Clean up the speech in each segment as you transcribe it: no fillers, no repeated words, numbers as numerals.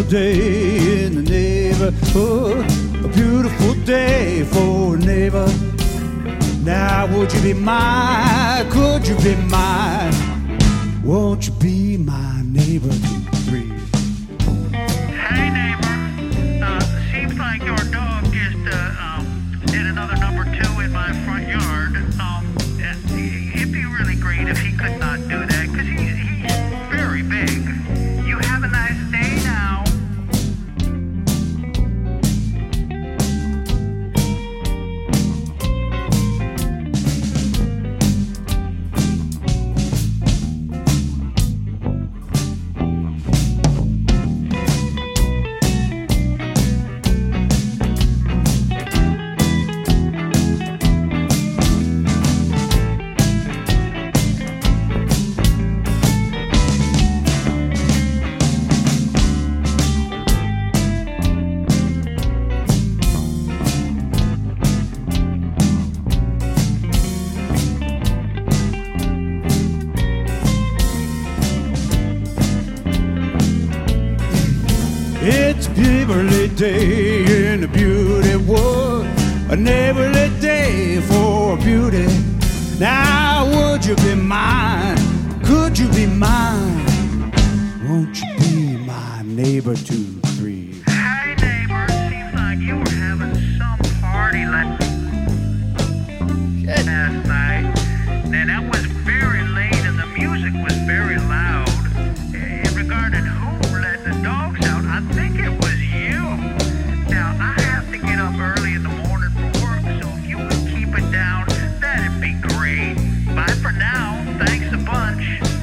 day in the neighborhood, a beautiful day for a neighbor. Now would you be mine? Could you be mine? Won't you be my neighbor? 2, 3. Hey neighbor, seems like your dog just did another number 2 in my front yard. It'd be really great if he could not do that, because he's very big. You have a nice day now. It's a neighborly day in the beauty wood, a neighborly day for beauty. Now would you be mine? Could you be mine? Won't you be my neighbor? 2, 3. Hey neighbor, seems like you were having some party last night. And that was very late and the music was very loud. In regard to who let the dogs out, I think it was you. Now, I have to get up early in the morning for work, so if you would keep it down, that'd be great. Bye for now. Thanks a bunch.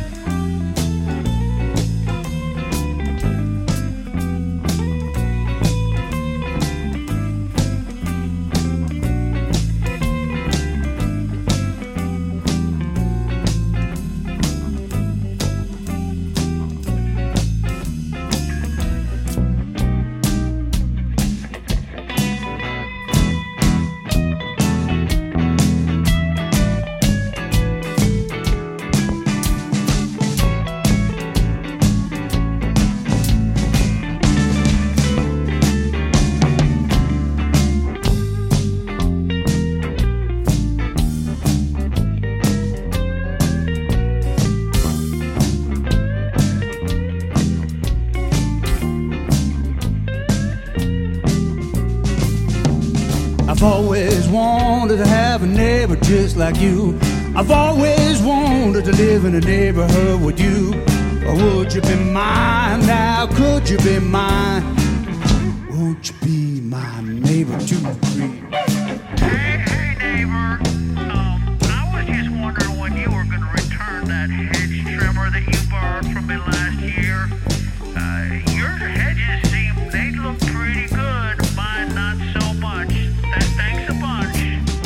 I've always wanted to have a neighbor just like you. I've always wanted to live in a neighborhood with you. Or would you be mine now? Could you be mine? Won't you be my neighbor? 2, 3. Hey neighbor, I was just wondering when you were going to return that hedge trimmer that you borrowed from me last year. Your hedges they look pretty good, mine not so much. Thanks a bunch.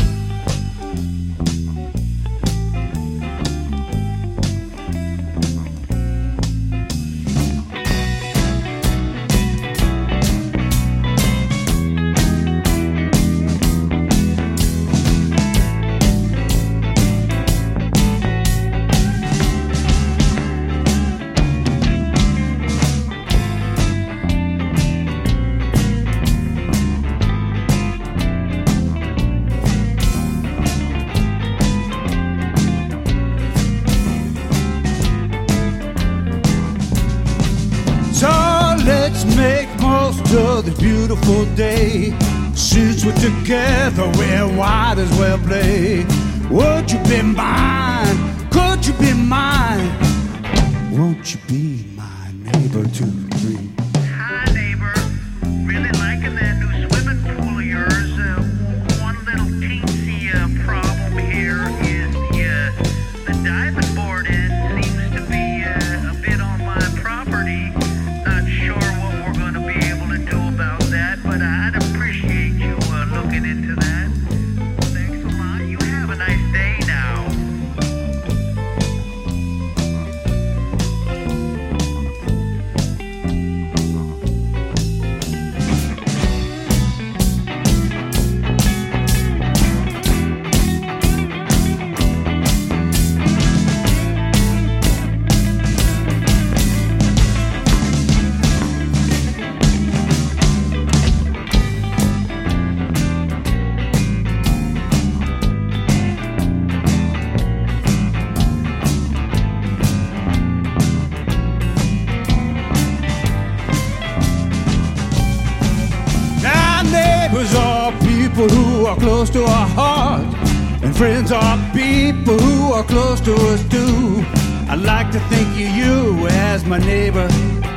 Let's make most of this beautiful day. Since we're together, we might as well play. Would you be mine? Could you be mine? Won't you be my neighbor? 2, 3. Hi neighbor, really liking that new swimming pool of yours. One little teensy problem here is the diving board end seems to be a bit on my property. Not sure what we're going to be able to do about that, but I'd appreciate you looking into that. Thanks a lot. You have a nice day now. close to our hearts, and friends are people who are close to us too. I'd like to think of you as my neighbor.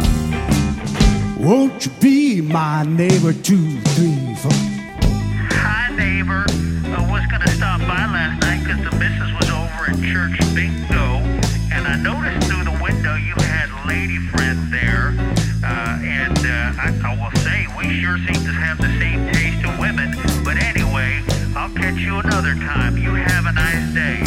Won't you be my neighbor? 2, 3, 4. Hi, neighbor. I was going to stop by last night because the missus was over at church bingo, and I noticed through the window you had lady friends there. I will say, we sure seem to have the same taste in women. But anyway, I'll catch you another time. You have a nice day.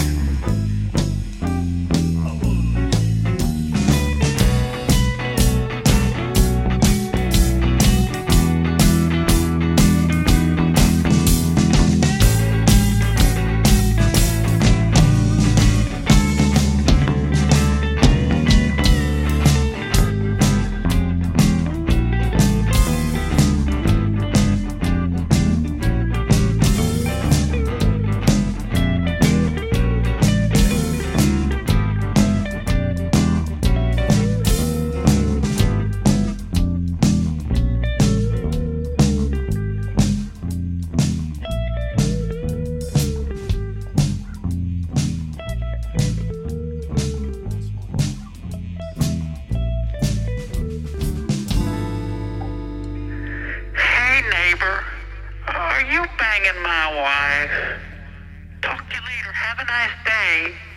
Are you banging my wife? Talk to you later. Have a nice day.